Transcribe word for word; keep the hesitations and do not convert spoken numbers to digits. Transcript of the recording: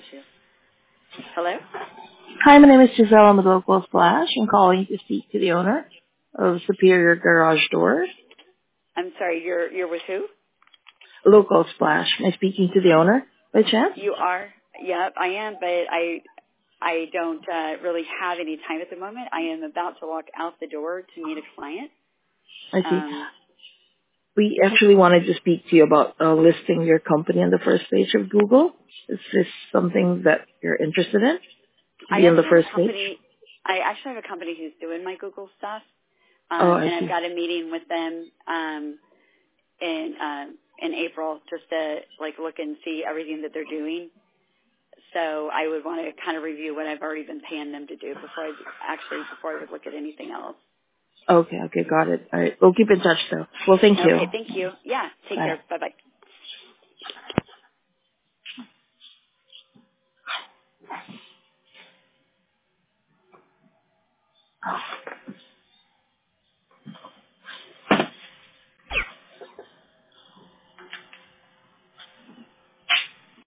issue. Hello? Hi, my name is Giselle. I'm with Local Splash. I'm calling to speak to the owner of Superior Garage Doors. I'm sorry, you're you're with who? Local Splash. Am I speaking to the owner by chance? You are? Yep, I am, but I I don't uh, really have any time at the moment. I am about to walk out the door to meet a client. I see. Um, We actually wanted to speak to you about uh, listing your company on the first page of Google. Is this something that you're interested in? To I be on the actually have first a page? company. I actually have a company who's doing my Google stuff, Oh, um, I and I've see. got a meeting with them um, in um, in April just to like look and see everything that they're doing. So I would want to kind of review what I've already been paying them to do before I actually before I would look at anything else. Okay, okay, got it. All right, we'll keep in touch though. Well, thank you. Okay, thank you. Yeah, take Bye. care. Bye bye.